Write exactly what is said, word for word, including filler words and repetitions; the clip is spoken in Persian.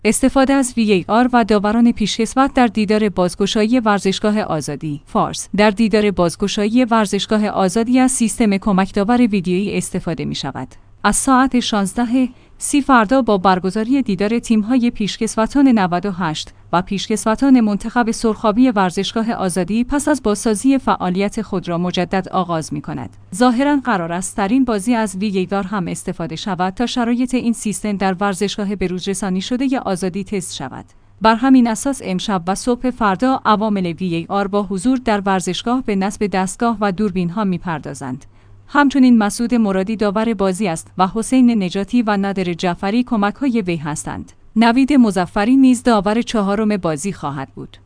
استفاده از وی ای آر و داوران پیشکسوت در دیدار بازگشایی ورزشگاه آزادی. فارس: در دیدار بازگشایی ورزشگاه آزادی از سیستم کمک داور ویدیویی استفاده می شود. از ساعت شانزده سی فردا با برگزاری دیدار تیم‌های پیشکسوتان نود و هشت و پیشکسوتان منتخب سرخابی ورزشگاه آزادی پس از بازسازی فعالیت خود را مجدد آغاز می‌کند. ظاهراً قرار است در این بازی از وی ای آر هم استفاده شود تا شرایط این سیستم در ورزشگاه بروزرسانی شده آزادی تست شود. بر همین اساس امشب و صبح فردا عوامل وی ای آر با حضور در ورزشگاه به نصب دستگاه و دوربین‌ها می‌پردازند. همچنین مسعود مرادی داور بازی است و حسین نجاتی و نادر جعفری کمک‌های وی هستند. نوید مظفری نیز داور چهارم بازی خواهد بود.